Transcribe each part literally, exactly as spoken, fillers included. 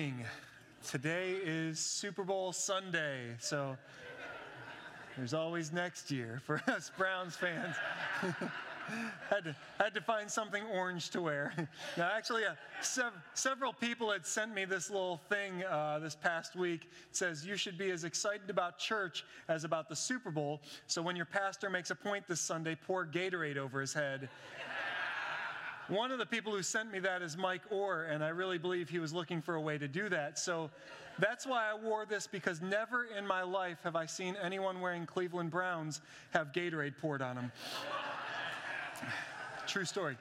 morning. Today is Super Bowl Sunday, so there's always next year for us Browns fans. had, to, had to find something orange to wear. Now, actually, uh, sev- several people had sent me this little thing uh, this past week. It says, you should be as excited about church as about the Super Bowl, so when your pastor makes a point this Sunday, pour Gatorade over his head. One of the people who sent me that is Mike Orr, and I really believe he was looking for a way to do that. So that's why I wore this, because never in my life have I seen anyone wearing Cleveland Browns have Gatorade poured on them. True story.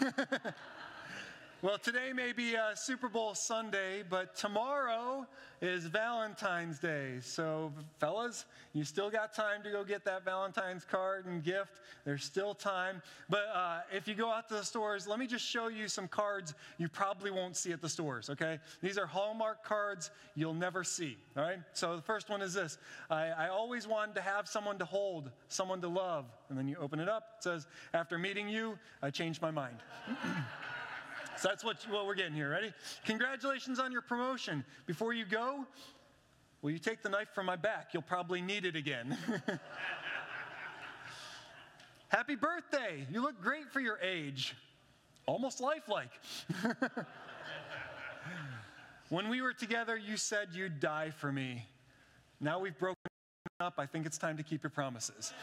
Well, today may be uh, Super Bowl Sunday, but tomorrow is Valentine's Day. So, fellas, you still got time to go get that Valentine's card and gift. There's still time. But uh, if you go out to the stores, let me just show you some cards you probably won't see at the stores, okay? These are Hallmark cards you'll never see, all right? So the first one is this. I, I always wanted to have someone to hold, someone to love. And then you open it up. It says, after meeting you, I changed my mind. So that's what, what we're getting here. Ready? Congratulations on your promotion. Before you go, will you take the knife from my back? You'll probably need it again. Happy birthday. You look great for your age. Almost lifelike. When we were together, you said you'd die for me. Now we've broken up. I think it's time to keep your promises.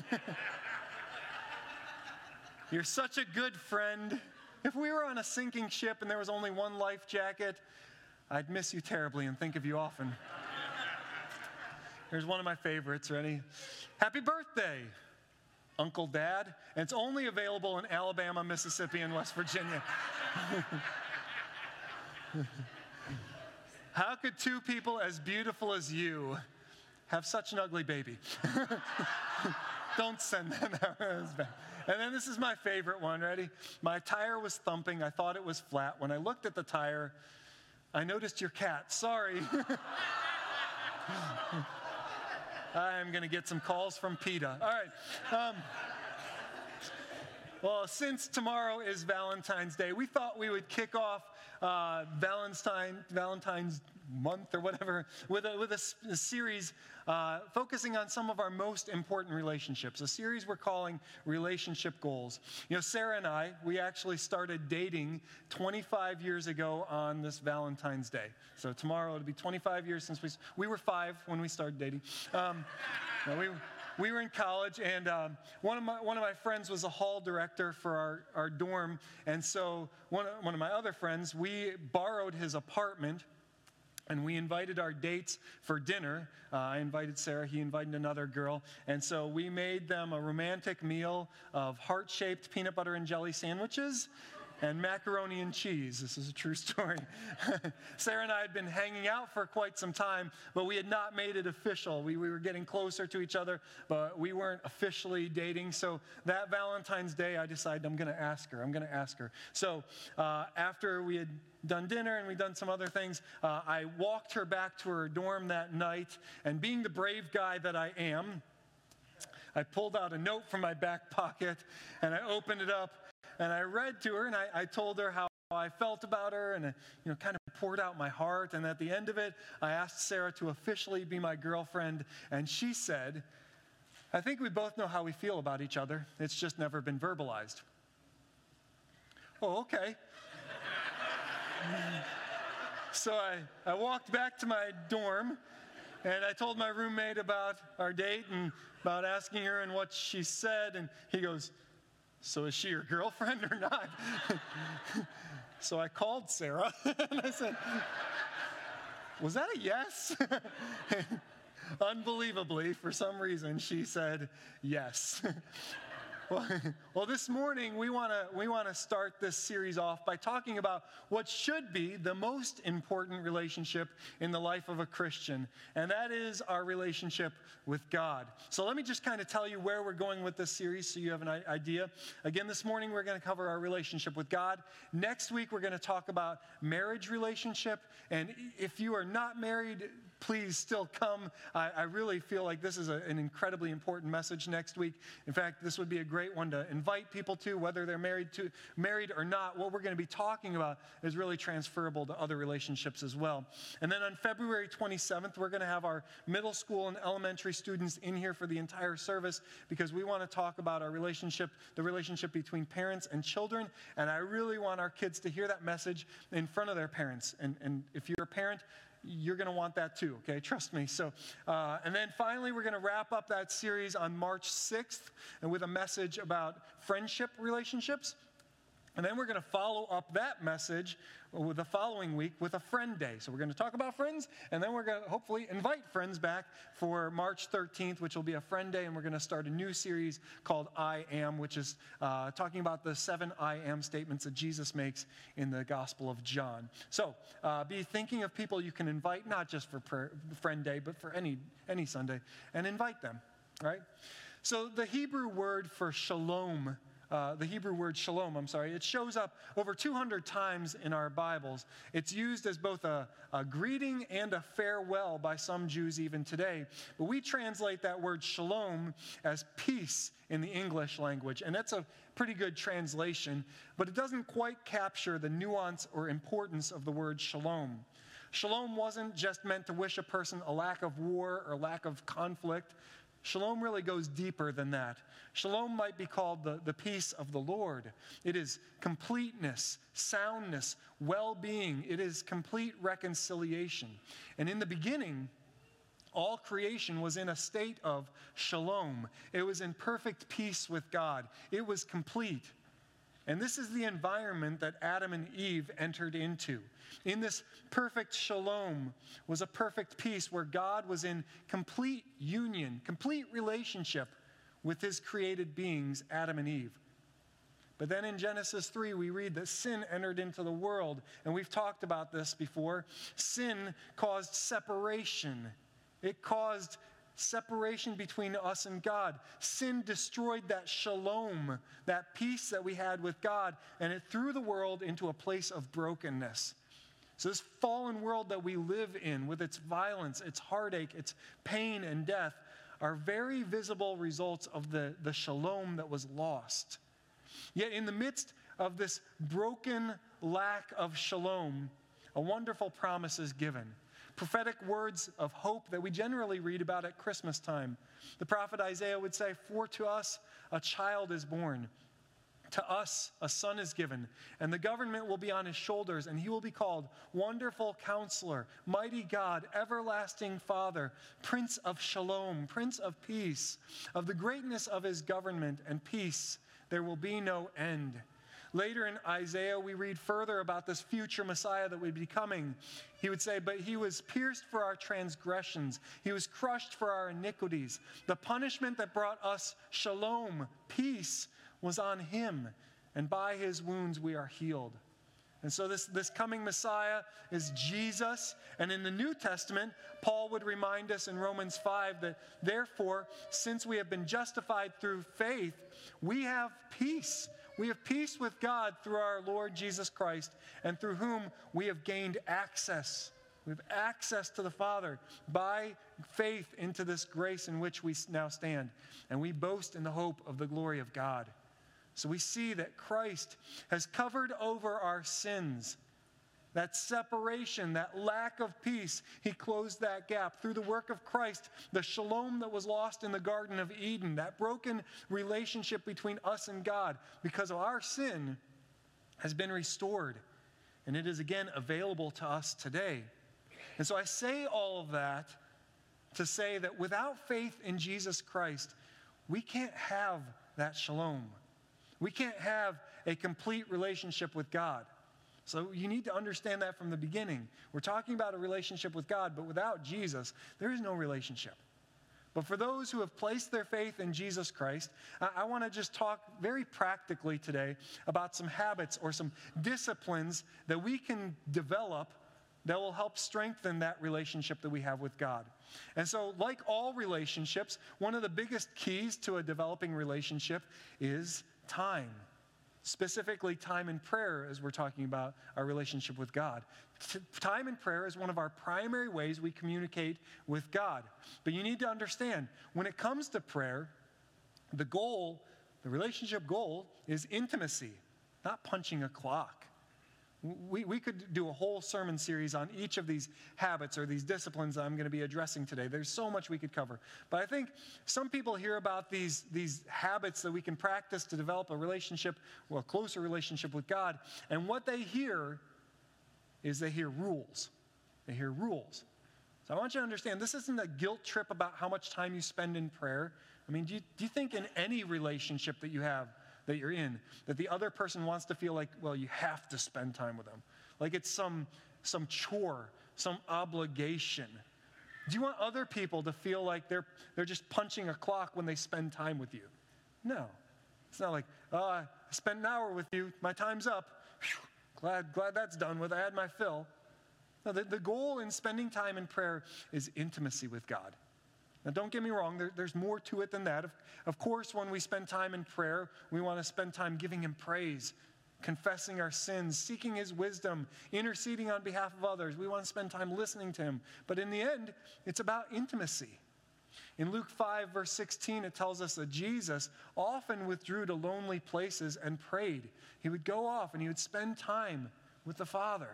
You're such a good friend. If we were on a sinking ship and there was only one life jacket, I'd miss you terribly and think of you often. Here's one of my favorites. Ready? Happy birthday, Uncle Dad. And it's only available in Alabama, Mississippi, and West Virginia. How could two people as beautiful as you have such an ugly baby? Don't send that out. And then this is my favorite one. Ready? My tire was thumping. I thought it was flat. When I looked at the tire, I noticed your cat. Sorry. I'm going to get some calls from PETA. All right. Um, well, since tomorrow is Valentine's Day, we thought we would kick off uh, Valentine, Valentine's month or whatever with a, with a, a series uh, focusing on some of our most important relationships, a series we're calling Relationship Goals. You know, Sarah and I, we actually started dating twenty-five years ago on this Valentine's Day. So tomorrow it'll be twenty-five years since we, we were five when we started dating. Um, no, we We were in college, and um, one of my one of my friends was a hall director for our, our dorm, and so one of, one of my other friends, we borrowed his apartment, and we invited our dates for dinner. Uh, I invited Sarah, he invited another girl, and so we made them a romantic meal of heart-shaped peanut butter and jelly sandwiches and macaroni and cheese. This is a true story. Sarah and I had been hanging out for quite some time, but we had not made it official. We, we were getting closer to each other, but we weren't officially dating. So that Valentine's Day, I decided I'm going to ask her. I'm going to ask her. So uh, after we had done dinner and we'd done some other things, uh, I walked her back to her dorm that night, and being the brave guy that I am, I pulled out a note from my back pocket, and I opened it up, and I read to her, and I, I told her how I felt about her, and, you know, kind of poured out my heart. And at the end of it, I asked Sarah to officially be my girlfriend, and she said, I think we both know how we feel about each other. It's just never been verbalized. Oh, okay. So I, I walked back to my dorm, and I told my roommate about our date and about asking her and what she said, and he goes, so is she your girlfriend or not? So I called Sarah, and I said, was that a yes? Unbelievably, for some reason, she said yes. Well, well, this morning we want to we want to start this series off by talking about what should be the most important relationship in the life of a Christian, and that is our relationship with God. So let me just kind of tell you where we're going with this series so you have an idea. Again, this morning we're going to cover our relationship with God. Next week we're going to talk about marriage relationship, and if you are not married, please still come. I, I really feel like this is a, an incredibly important message next week. In fact, this would be a great one to invite people to, whether they're married to married or not. What we're going to be talking about is really transferable to other relationships as well. And then on February twenty-seventh, we're going to have our middle school and elementary students in here for the entire service because we want to talk about our relationship, the relationship between parents and children. And I really want our kids to hear that message in front of their parents. And, and if you're a parent, you're going to want that too, okay? Trust me. So, uh, and then finally, we're going to wrap up that series on March sixth and with a message about friendship relationships. And then we're going to follow up that message with the following week with a friend day. So we're going to talk about friends, and then we're going to hopefully invite friends back for March thirteenth, which will be a friend day, and we're going to start a new series called I Am, which is uh, talking about the seven I Am statements that Jesus makes in the Gospel of John. So uh, be thinking of people you can invite, not just for prayer, friend day, but for any, any Sunday, and invite them, right? So the Hebrew word for shalom Uh, the Hebrew word shalom, I'm sorry, it shows up over two hundred times in our Bibles. It's used as both a, a greeting and a farewell by some Jews even today. But we translate that word shalom as peace in the English language. And that's a pretty good translation, but it doesn't quite capture the nuance or importance of the word shalom. Shalom wasn't just meant to wish a person a lack of war or lack of conflict. Shalom really goes deeper than that. Shalom might be called the, the peace of the Lord. It is completeness, soundness, well-being. It is complete reconciliation. And in the beginning, all creation was in a state of shalom. It was in perfect peace with God. It was complete. And this is the environment that Adam and Eve entered into. In this perfect shalom was a perfect peace where God was in complete union, complete relationship with his created beings, Adam and Eve. But then in Genesis three, we read that sin entered into the world. And we've talked about this before. Sin caused separation. It caused separation between us and God. Sin destroyed that shalom, that peace that we had with God, and it threw the world into a place of brokenness. So this fallen world that we live in, with its violence, its heartache, its pain and death, are very visible results of the, the shalom that was lost. Yet in the midst of this broken lack of shalom, a wonderful promise is given. Prophetic words of hope that we generally read about at Christmas time. The prophet Isaiah would say, "For to us a child is born. To us a son is given, and the government will be on his shoulders, and he will be called Wonderful Counselor, Mighty God, Everlasting Father, Prince of Shalom, Prince of Peace. Of the greatness of his government and peace there will be no end." Later in Isaiah, we read further about this future Messiah that would be coming. He would say, "But he was pierced for our transgressions. He was crushed for our iniquities. The punishment that brought us shalom, peace, was on him, and by his wounds we are healed." And so this, this coming Messiah is Jesus. And in the New Testament, Paul would remind us in Romans five that, therefore, since we have been justified through faith, we have peace. We have peace with God through our Lord Jesus Christ, and through whom we have gained access. We have access to the Father by faith into this grace in which we now stand. And we boast in the hope of the glory of God. So we see that Christ has covered over our sins. That separation, that lack of peace, he closed that gap. Through the work of Christ, the shalom that was lost in the Garden of Eden, that broken relationship between us and God because of our sin, has been restored. And it is again available to us today. And so I say all of that to say that without faith in Jesus Christ, we can't have that shalom. We can't have a complete relationship with God. So you need to understand that from the beginning. We're talking about a relationship with God, but without Jesus, there is no relationship. But for those who have placed their faith in Jesus Christ, I, I want to just talk very practically today about some habits or some disciplines that we can develop that will help strengthen that relationship that we have with God. And so, like all relationships, one of the biggest keys to a developing relationship is time. specifically time in prayer as we're talking about our relationship with God. T- time in prayer is one of our primary ways we communicate with God. But you need to understand, when it comes to prayer, the goal, the relationship goal is intimacy, not punching a clock. We, we could do a whole sermon series on each of these habits or these disciplines that I'm going to be addressing today. There's so much we could cover. But I think some people hear about these, these habits that we can practice to develop a relationship, well, a closer relationship with God. And what they hear is they hear rules. They hear rules. So I want you to understand, this isn't a guilt trip about how much time you spend in prayer. I mean, do you, do you think in any relationship that you have, that you're in, that the other person wants to feel like, well, you have to spend time with them? Like it's some, some chore, some obligation. Do you want other people to feel like they're, they're just punching a clock when they spend time with you? No. It's not like, oh, I spent an hour with you, my time's up. Whew, glad, glad that's done with, I had my fill. No, the, the goal in spending time in prayer is intimacy with God. Now, don't get me wrong, there, there's more to it than that. Of, of course, when we spend time in prayer, we want to spend time giving Him praise, confessing our sins, seeking His wisdom, interceding on behalf of others. We want to spend time listening to Him. But in the end, it's about intimacy. In Luke five, verse sixteen, it tells us that Jesus often withdrew to lonely places and prayed. He would go off and He would spend time with the Father.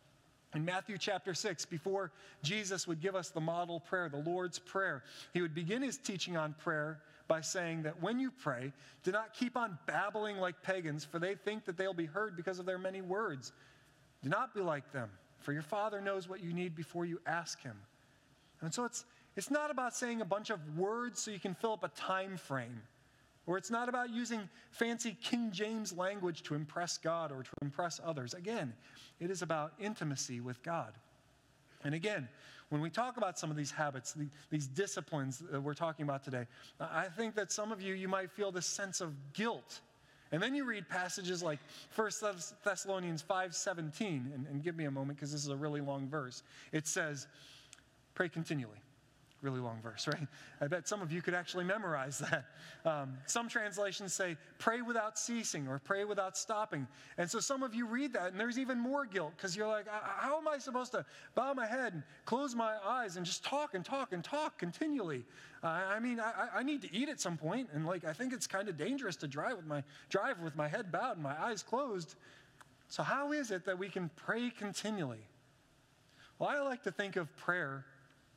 In Matthew chapter six, before Jesus would give us the model prayer, the Lord's Prayer, He would begin His teaching on prayer by saying that when you pray, do not keep on babbling like pagans, for they think that they'll be heard because of their many words. Do not be like them, for your Father knows what you need before you ask Him. And so it's, it's not about saying a bunch of words so you can fill up a time frame. Or it's not about using fancy King James language to impress God or to impress others. Again, it is about intimacy with God. And again, when we talk about some of these habits, these disciplines that we're talking about today, I think that some of you, you might feel this sense of guilt. And then you read passages like First Thessalonians five seventeen, and, and give me a moment because this is a really long verse. It says, pray continually. Really long verse, right? I bet some of you could actually memorize that. Um, some translations say, pray without ceasing or pray without stopping. And so some of you read that, and there's even more guilt because you're like, how am I supposed to bow my head and close my eyes and just talk and talk and talk continually? Uh, I mean, I, I need to eat at some point, and like I think it's kind of dangerous to drive with my drive with my head bowed and my eyes closed. So how is it that we can pray continually? Well, I like to think of prayer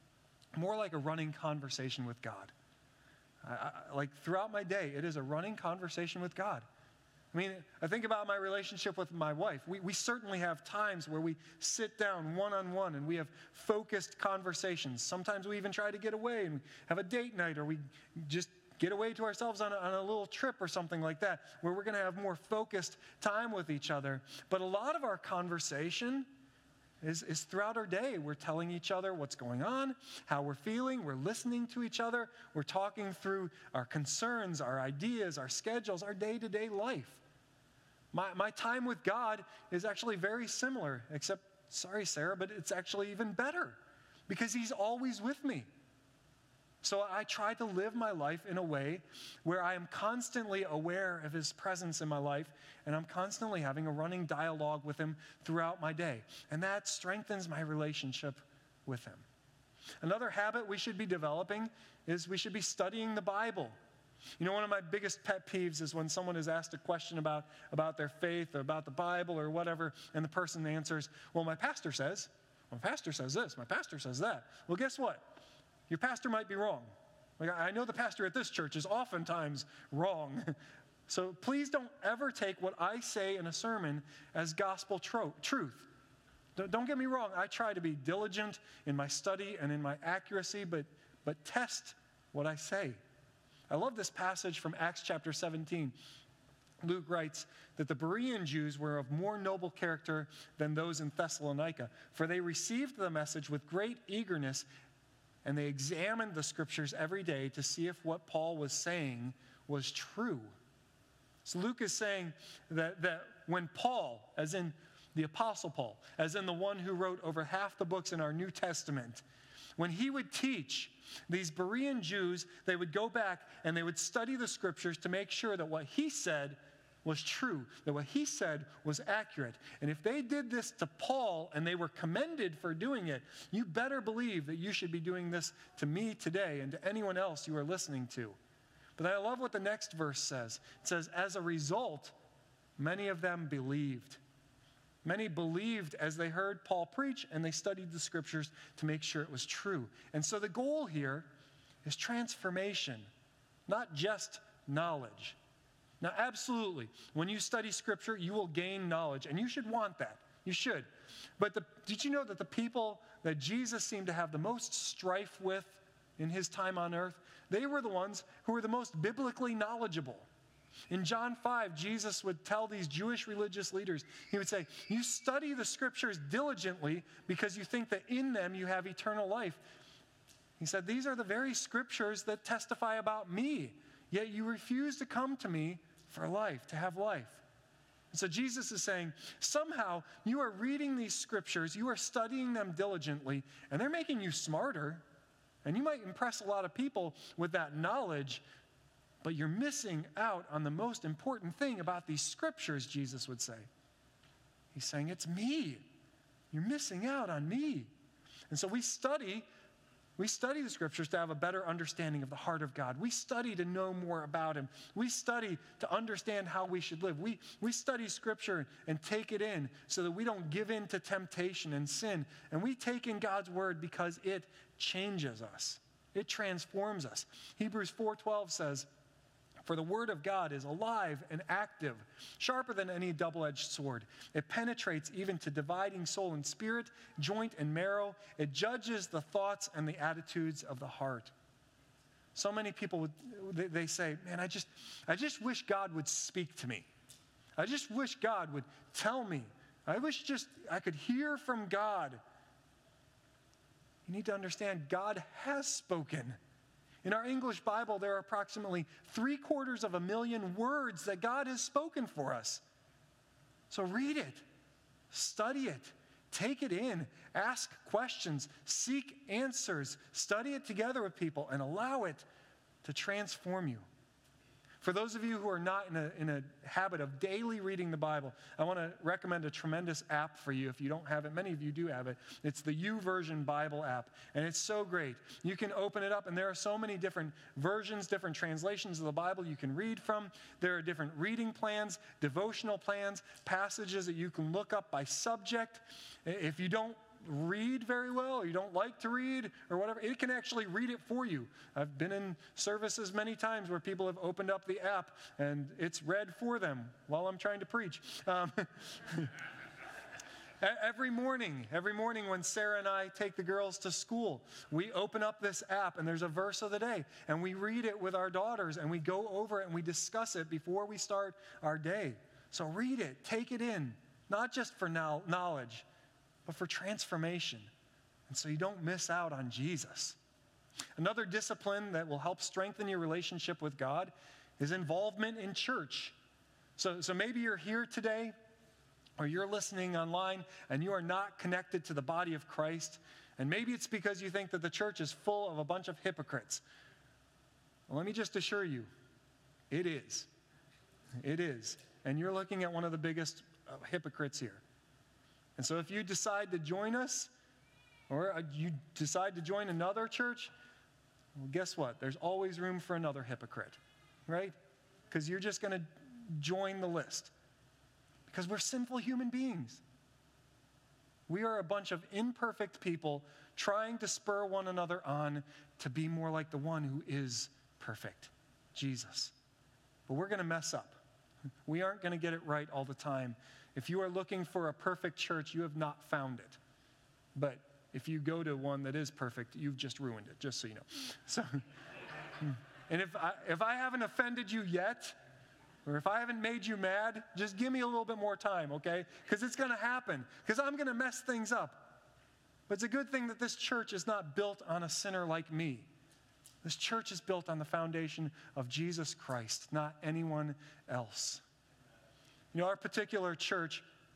more like a running conversation with God. I, I, like throughout my day, it is a running conversation with God. I mean, I think about my relationship with my wife. We, we certainly have times where we sit down one-on-one and we have focused conversations. Sometimes we even try to get away and have a date night, or we just get away to ourselves on a, on a little trip or something like that, where we're going to have more focused time with each other. But a lot of our conversation Is, is throughout our day. We're telling each other what's going on, how we're feeling, we're listening to each other, we're talking through our concerns, our ideas, our schedules, our day-to-day life. My, my time with God is actually very similar, except, sorry, Sarah, but it's actually even better because He's always with me. So I try to live my life in a way where I am constantly aware of His presence in my life, and I'm constantly having a running dialogue with Him throughout my day. And that strengthens my relationship with Him. Another habit we should be developing is we should be studying the Bible. You know, one of my biggest pet peeves is when someone is asked a question about, about their faith or about the Bible or whatever, and the person answers, well, my pastor says, well, my pastor says this, my pastor says that. Well, guess what? Your pastor might be wrong. Like, I know the pastor at this church is oftentimes wrong. So please don't ever take what I say in a sermon as gospel tro- truth. Don't get me wrong. I try to be diligent in my study and in my accuracy, but, but test what I say. I love this passage from Acts chapter seventeen. Luke writes that the Berean Jews were of more noble character than those in Thessalonica, for they received the message with great eagerness, and they examined the scriptures every day to see if what Paul was saying was true. So Luke is saying that, that when Paul, as in the Apostle Paul, as in the one who wrote over half the books in our New Testament, when he would teach these Berean Jews, they would go back and they would study the scriptures to make sure that what he said was true, that what he said was accurate. And if they did this to Paul and they were commended for doing it, you better believe that you should be doing this to me today and to anyone else you are listening to. But I love what the next verse says. It says, as a result, many of them believed. Many believed as they heard Paul preach, and they studied the scriptures to make sure it was true. And so the goal here is transformation, not just knowledge. Now, absolutely, when you study scripture, you will gain knowledge, and you should want that. You should. But the, did you know that the people that Jesus seemed to have the most strife with in his time on earth, they were the ones who were the most biblically knowledgeable? In John five, Jesus would tell these Jewish religious leaders, he would say, you study the scriptures diligently because you think that in them you have eternal life. He said, these are the very scriptures that testify about me, yet you refuse to come to me for life, to have life. And so Jesus is saying, somehow you are reading these scriptures, you are studying them diligently, and they're making you smarter. And you might impress a lot of people with that knowledge, but you're missing out on the most important thing about these scriptures, Jesus would say. He's saying, it's me. You're missing out on me. And so we study, we study the scriptures to have a better understanding of the heart of God. We study to know more about him. We study to understand how we should live. We, we study scripture and take it in so that we don't give in to temptation and sin. And we take in God's word because it changes us. It transforms us. Hebrews four twelve says, for the word of God is alive and active, sharper than any double-edged sword. It penetrates even to dividing soul and spirit, joint and marrow. It judges the thoughts and the attitudes of the heart. So many people, would, they, they say, man, I just, I just wish God would speak to me. I just wish God would tell me. I wish just I could hear from God. You need to understand God has spoken. In our English Bible, there are approximately three quarters of a million words that God has spoken for us. So read it, study it, take it in, ask questions, seek answers, study it together with people, and allow it to transform you. For those of you who are not in a, in a habit of daily reading the Bible, I want to recommend a tremendous app for you if you don't have it. Many of you do have it. It's the YouVersion Bible app, and it's so great. You can open it up, and there are so many different versions, different translations of the Bible you can read from. There are different reading plans, devotional plans, passages that you can look up by subject. If you don't read very well, or you don't like to read, or whatever, it can actually read it for you. I've been in services many times where people have opened up the app and it's read for them while I'm trying to preach. Um, every morning, every morning when Sarah and I take the girls to school, we open up this app and there's a verse of the day, and we read it with our daughters, and we go over it and we discuss it before we start our day. So read it, take it in, not just for now knowledge, but for transformation, and so you don't miss out on Jesus. Another discipline that will help strengthen your relationship with God is involvement in church. So, so maybe you're here today, or you're listening online, and you are not connected to the body of Christ, and maybe it's because you think that the church is full of a bunch of hypocrites. Well, let me just assure you, it is. It is. And you're looking at one of the biggest uh, hypocrites here. And so if you decide to join us, or you decide to join another church, well, guess what? There's always room for another hypocrite, right? Because you're just going to join the list. Because we're sinful human beings. We are a bunch of imperfect people trying to spur one another on to be more like the one who is perfect, Jesus. But we're going to mess up. We aren't going to get it right all the time. If you are looking for a perfect church, you have not found it. But if you go to one that is perfect, you've just ruined it, just so you know. So, and if I, if I haven't offended you yet, or if I haven't made you mad, just give me a little bit more time, okay? Because it's going to happen, because I'm going to mess things up. But it's a good thing that this church is not built on a sinner like me. This church is built on the foundation of Jesus Christ, not anyone else. You know, our particular church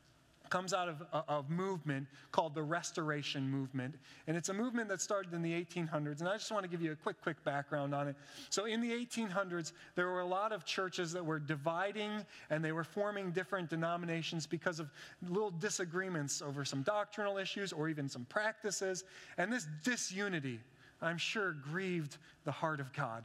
comes out of a, a movement called the Restoration Movement. And it's a movement that started in the eighteen hundreds. And I just want to give you a quick, quick background on it. So in the eighteen hundreds, there were a lot of churches that were dividing, and they were forming different denominations because of little disagreements over some doctrinal issues or even some practices. And this disunity, I'm sure, grieved the heart of God.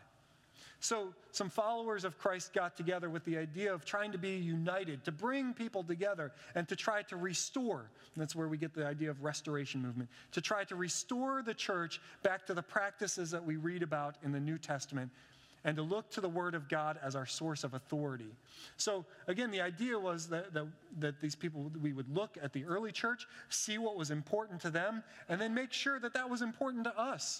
So some followers of Christ got together with the idea of trying to be united, to bring people together and to try to restore. And that's where we get the idea of restoration movement, to try to restore the church back to the practices that we read about in the New Testament and to look to the Word of God as our source of authority. So again, the idea was that, that, that these people, we would look at the early church, see what was important to them, and then make sure that that was important to us.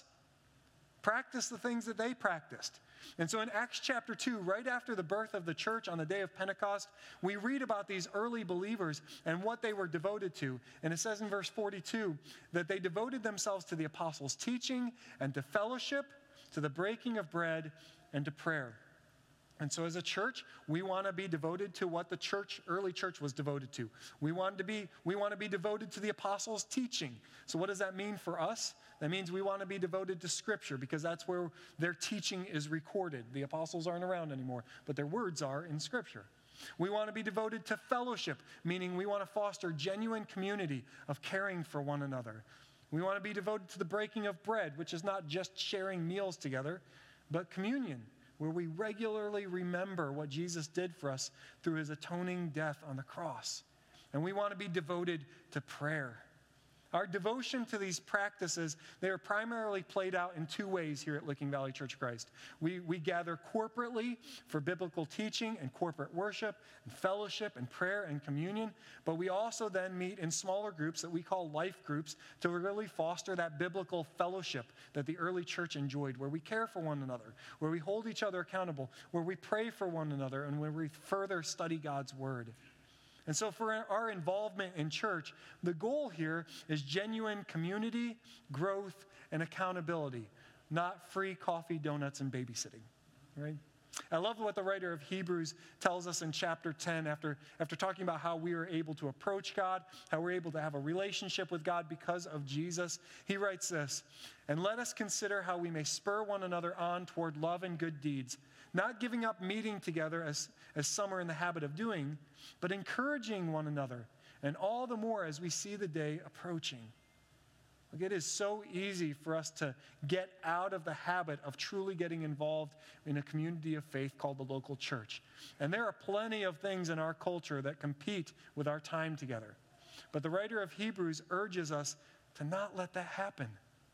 Practice the things that they practiced. And so in Acts chapter two, right after the birth of the church on the day of Pentecost, we read about these early believers and what they were devoted to. And it says in verse forty-two that they devoted themselves to the apostles' teaching and to fellowship, to the breaking of bread, and to prayer. And so as a church, we want to be devoted to what the church, early church was devoted to. We want to be, we want to be devoted to the apostles' teaching. So what does that mean for us? That means we want to be devoted to Scripture because that's where their teaching is recorded. The apostles aren't around anymore, but their words are in Scripture. We want to be devoted to fellowship, meaning we want to foster genuine community of caring for one another. We want to be devoted to the breaking of bread, which is not just sharing meals together, but communion, where we regularly remember what Jesus did for us through his atoning death on the cross. And we want to be devoted to prayer. Our devotion to these practices, they are primarily played out in two ways here at Licking Valley Church of Christ. We, we gather corporately for biblical teaching and corporate worship and fellowship and prayer and communion, but we also then meet in smaller groups that we call life groups to really foster that biblical fellowship that the early church enjoyed, where we care for one another, where we hold each other accountable, where we pray for one another, and where we further study God's word. And so for our involvement in church, the goal here is genuine community, growth, and accountability, not free coffee, donuts, and babysitting, right? I love what the writer of Hebrews tells us in chapter ten after, after talking about how we are able to approach God, how we're able to have a relationship with God because of Jesus. He writes this, "And let us consider how we may spur one another on toward love and good deeds, not giving up meeting together as, as some are in the habit of doing, but encouraging one another, and all the more as we see the day approaching." Look, it is so easy for us to get out of the habit of truly getting involved in a community of faith called the local church. And there are plenty of things in our culture that compete with our time together. But the writer of Hebrews urges us to not let that happen,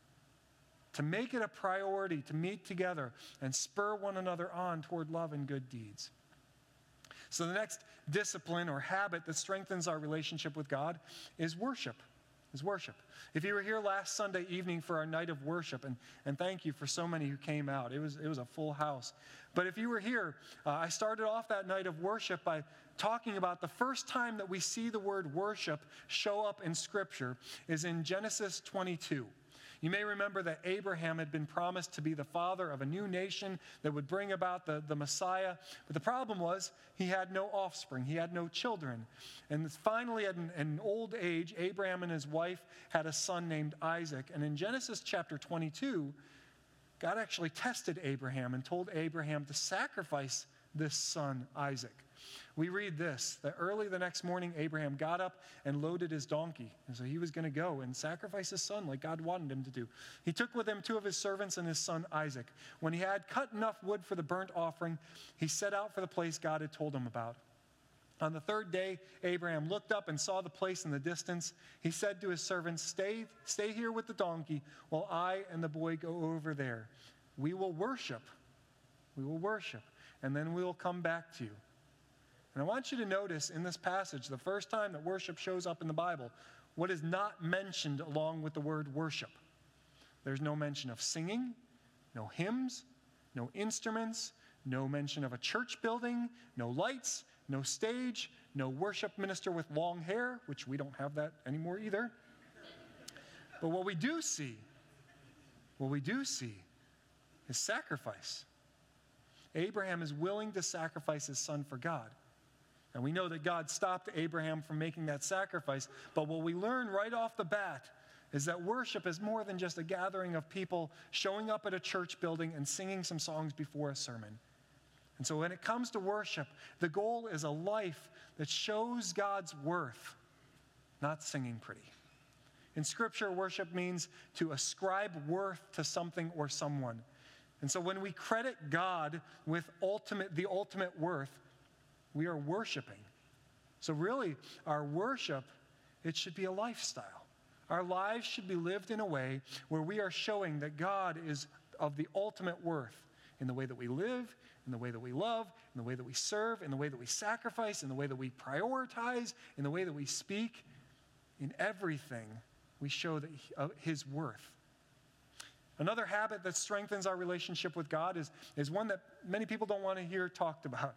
to make it a priority to meet together and spur one another on toward love and good deeds. So the next discipline or habit that strengthens our relationship with God is worship. Is worship. If you were here last Sunday evening for our night of worship, and, and thank you for so many who came out. It was, it was a full house. But if you were here, uh, I started off that night of worship by talking about the first time that we see the word worship show up in Scripture is in Genesis twenty-two. You may remember that Abraham had been promised to be the father of a new nation that would bring about the, the Messiah. But the problem was he had no offspring. He had no children. And finally, at an, an old age, Abraham and his wife had a son named Isaac. And in Genesis chapter twenty-two, God actually tested Abraham and told Abraham to sacrifice this son, Isaac. We read this, that early the next morning, Abraham got up and loaded his donkey. And so he was going to go and sacrifice his son like God wanted him to do. He took with him two of his servants and his son Isaac. When he had cut enough wood for the burnt offering, he set out for the place God had told him about. On the third day, Abraham looked up and saw the place in the distance. He said to his servants, stay, stay here with the donkey while I and the boy go over there. We will worship. We will worship. And then we will come back to you. And I want you to notice in this passage, the first time that worship shows up in the Bible, what is not mentioned along with the word worship. There's no mention of singing, no hymns, no instruments, no mention of a church building, no lights, no stage, no worship minister with long hair, which we don't have that anymore either. But what we do see, what we do see is sacrifice. Abraham is willing to sacrifice his son for God. And we know that God stopped Abraham from making that sacrifice. But what we learn right off the bat is that worship is more than just a gathering of people showing up at a church building and singing some songs before a sermon. And so when it comes to worship, the goal is a life that shows God's worth, not singing pretty. In Scripture, worship means to ascribe worth to something or someone. And so when we credit God with ultimate, the ultimate worth, we are worshiping. So really, our worship, it should be a lifestyle. Our lives should be lived in a way where we are showing that God is of the ultimate worth in the way that we live, in the way that we love, in the way that we serve, in the way that we sacrifice, in the way that we prioritize, in the way that we speak. In everything, we show that he, uh, His worth. Another habit that strengthens our relationship with God is, is one that many people don't want to hear talked about.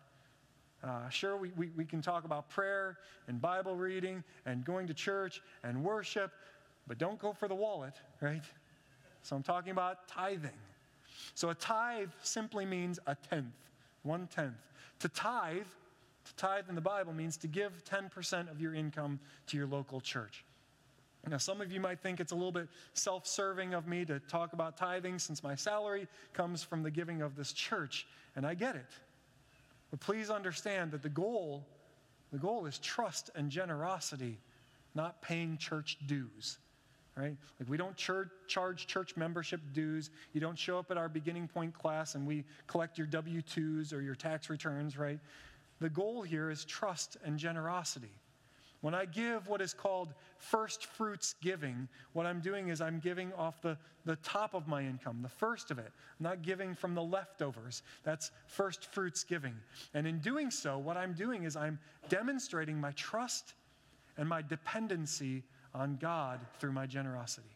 Uh, sure, we, we, we can talk about prayer and Bible reading and going to church and worship, but don't go for the wallet, right? So I'm talking about tithing. So a tithe simply means a tenth, one tenth. To tithe, to tithe in the Bible means to give ten percent of your income to your local church. Now, some of you might think it's a little bit self-serving of me to talk about tithing since my salary comes from the giving of this church, and I get it. But please understand that the goal, the goal is trust and generosity, not paying church dues. Right? Like we don't church, charge church membership dues. You don't show up at our beginning point class and we collect your W two's or your tax returns, right? The goal here is trust and generosity. When I give what is called first fruits giving, what I'm doing is I'm giving off the, the top of my income, the first of it. I'm not giving from the leftovers. That's first fruits giving. And in doing so, what I'm doing is I'm demonstrating my trust and my dependency on God through my generosity.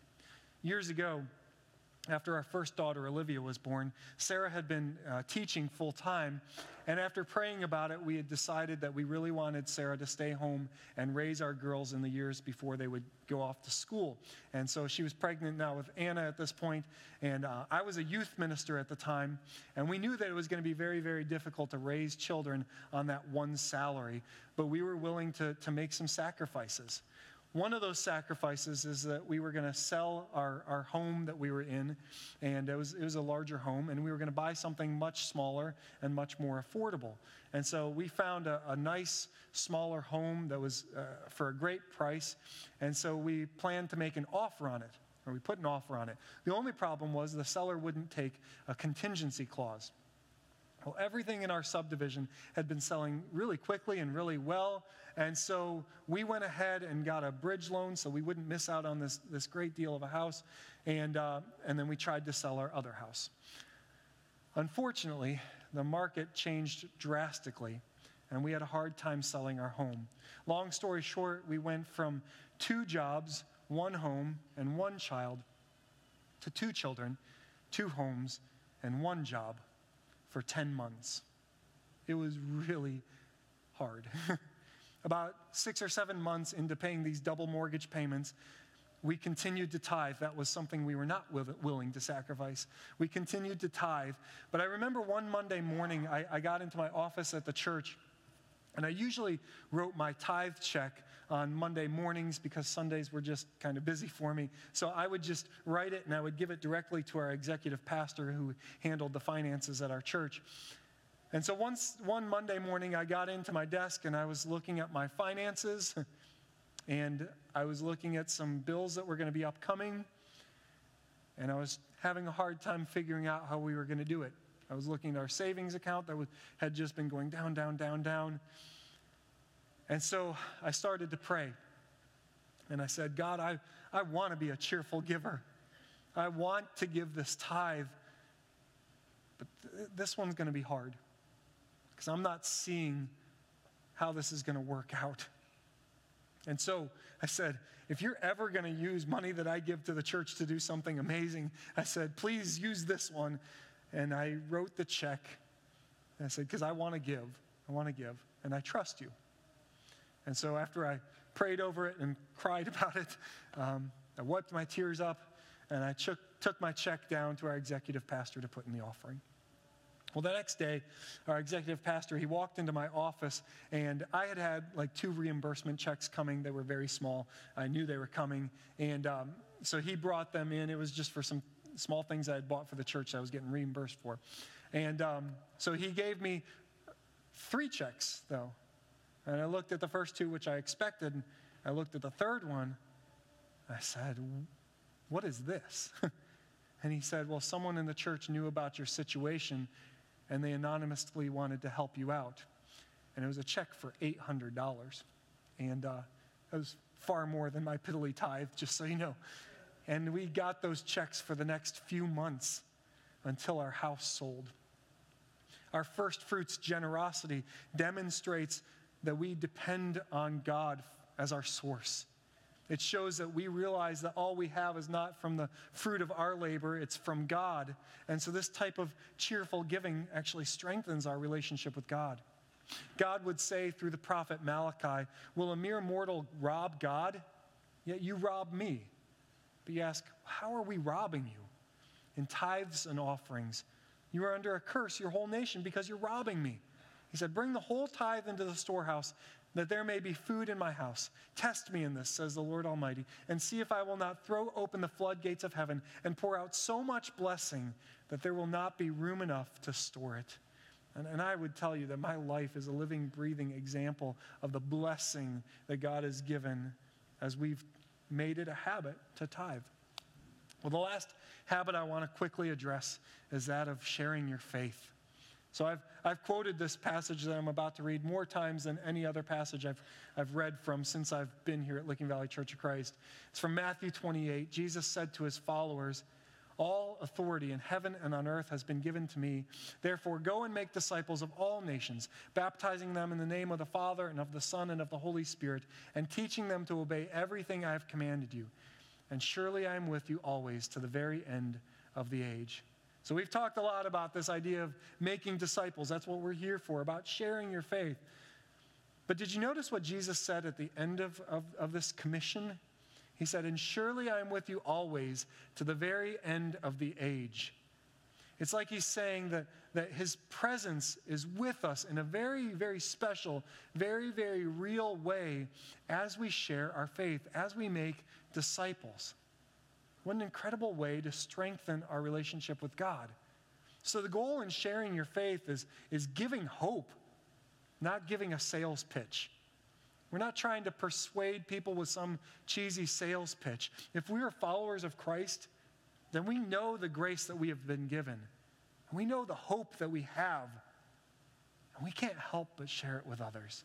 Years ago, after our first daughter, Olivia, was born, Sarah had been uh, teaching full-time, and after praying about it, we had decided that we really wanted Sarah to stay home and raise our girls in the years before they would go off to school. And so she was pregnant now with Anna at this point, and uh, I was a youth minister at the time, and we knew that it was going to be very, very difficult to raise children on that one salary, but we were willing to, to make some sacrifices. One of those sacrifices is that we were going to sell our, our home that we were in, and it was, it was a larger home, and we were going to buy something much smaller and much more affordable. And so we found a, a nice, smaller home that was uh, for a great price, and so we planned to make an offer on it, or we put an offer on it. The only problem was the seller wouldn't take a contingency clause. Well, everything in our subdivision had been selling really quickly and really well, and so we went ahead and got a bridge loan so we wouldn't miss out on this, this great deal of a house, and, uh, and then we tried to sell our other house. Unfortunately, the market changed drastically, and we had a hard time selling our home. Long story short, we went from two jobs, one home, and one child, to two children, two homes, and one job for ten months. It was really hard. About six or seven months into paying these double mortgage payments, we continued to tithe. That was something we were not willing to sacrifice. We continued to tithe. But I remember one Monday morning, I, I got into my office at the church, and I usually wrote my tithe check on Monday mornings because Sundays were just kind of busy for me. So I would just write it, and I would give it directly to our executive pastor who handled the finances at our church. And so once, one Monday morning, I got into my desk, and I was looking at my finances, and I was looking at some bills that were going to be upcoming, and I was having a hard time figuring out how we were going to do it. I was looking at our savings account that was, had just been going down, down, down, down. And so I started to pray. And I said, God, I, I want to be a cheerful giver. I want to give this tithe. But th- this one's going to be hard because I'm not seeing how this is going to work out. And so I said, if you're ever going to use money that I give to the church to do something amazing, I said, please use this one. And I wrote the check. And I said, because I want to give. I want to give. And I trust you. And so after I prayed over it and cried about it, um, I wiped my tears up, and I took, took my check down to our executive pastor to put in the offering. Well, the next day, our executive pastor, he walked into my office, and I had had like two reimbursement checks coming. They were very small. I knew they were coming, and um, so he brought them in. It was just for some small things I had bought for the church that I was getting reimbursed for. And um, so he gave me three checks, though. And I looked at the first two, which I expected. And I looked at the third one. I said, what is this? And he said, well, someone in the church knew about your situation, and they anonymously wanted to help you out. And it was a check for eight hundred dollars. And uh, it was far more than my piddly tithe, just so you know. And we got those checks for the next few months until our house sold. Our first fruits generosity demonstrates that we depend on God as our source. It shows that we realize that all we have is not from the fruit of our labor, it's from God. And so this type of cheerful giving actually strengthens our relationship with God. God would say through the prophet Malachi, will a mere mortal rob God? Yet you rob me. But you ask, how are we robbing you? In tithes and offerings. You are under a curse, your whole nation, because you're robbing me. He said, bring the whole tithe into the storehouse, that there may be food in my house. Test me in this, says the Lord Almighty, and see if I will not throw open the floodgates of heaven and pour out so much blessing that there will not be room enough to store it. And, and I would tell you that my life is a living, breathing example of the blessing that God has given as we've made it a habit to tithe. Well, the last habit I want to quickly address is that of sharing your faith. So I've, I've quoted this passage that I'm about to read more times than any other passage I've, I've read from since I've been here at Licking Valley Church of Christ. It's from Matthew twenty-eight. Jesus said to his followers, all authority in heaven and on earth has been given to me. Therefore, go and make disciples of all nations, baptizing them in the name of the Father and of the Son and of the Holy Spirit, and teaching them to obey everything I have commanded you. And surely I am with you always to the very end of the age. So we've talked a lot about this idea of making disciples. That's what we're here for, about sharing your faith. But did you notice what Jesus said at the end of, of, of this commission? He said, and surely I am with you always to the very end of the age. It's like he's saying that, that his presence is with us in a very, very special, very, very real way as we share our faith, as we make disciples. What an incredible way to strengthen our relationship with God. So the goal in sharing your faith is, is giving hope, not giving a sales pitch. We're not trying to persuade people with some cheesy sales pitch. If we are followers of Christ, then we know the grace that we have been given. And we know the hope that we have. And we can't help but share it with others.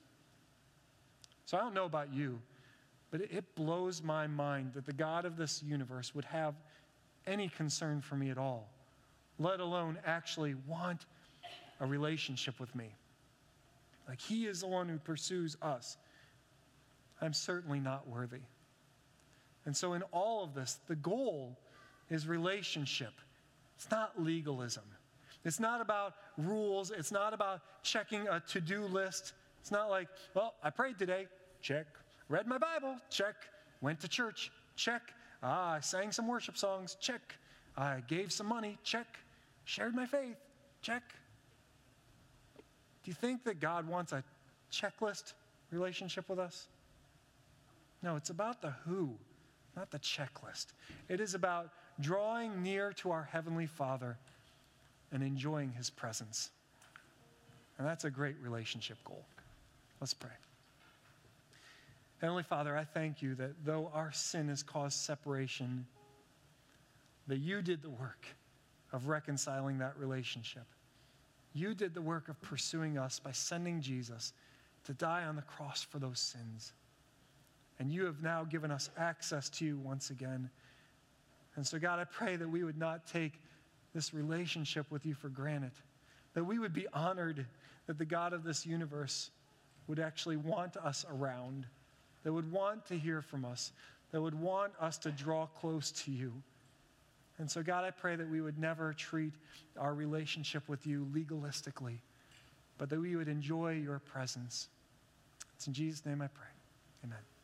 So I don't know about you, but it blows my mind that the God of this universe would have any concern for me at all, let alone actually want a relationship with me. Like he is the one who pursues us. I'm certainly not worthy. And so in all of this, the goal is relationship. It's not legalism. It's not about rules. It's not about checking a to-do list. It's not like, well, I prayed today, check. Read my Bible, check. Went to church, check. Ah, I sang some worship songs, check. I gave some money, check. Shared my faith, check. Do you think that God wants a checklist relationship with us? No, it's about the who, not the checklist. It is about drawing near to our Heavenly Father and enjoying His presence. And that's a great relationship goal. Let's pray. Heavenly Father, I thank you that though our sin has caused separation, that you did the work of reconciling that relationship. You did the work of pursuing us by sending Jesus to die on the cross for those sins. And you have now given us access to you once again. And so, God, I pray that we would not take this relationship with you for granted, that we would be honored that the God of this universe would actually want us around, that would want to hear from us, that would want us to draw close to you. And so, God, I pray that we would never treat our relationship with you legalistically, but that we would enjoy your presence. It's in Jesus' name I pray. Amen.